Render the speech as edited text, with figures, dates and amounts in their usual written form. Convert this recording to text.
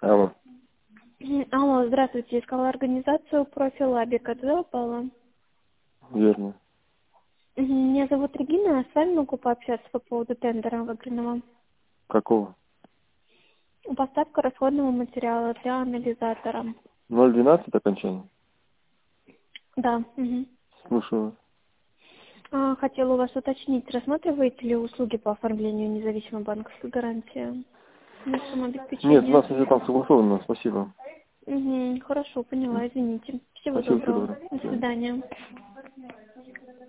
Алло, Алло, здравствуйте. Искала организацию Профилабик. Это попала? верно. Меня зовут Регина, а с вами могу пообщаться по поводу тендера выигранного. Какого? Поставка расходного материала для анализатора. 012 окончание? Да. Мгм. Слушаю. Хотела у вас уточнить, рассматриваете ли услуги по оформлению независимой банковской гарантии на Нет, у самообеспечение? нас уже там согласовано, спасибо. Хорошо, поняла, извините. Всего Спасибо, всего доброго. доброго. До До свидания. свидания.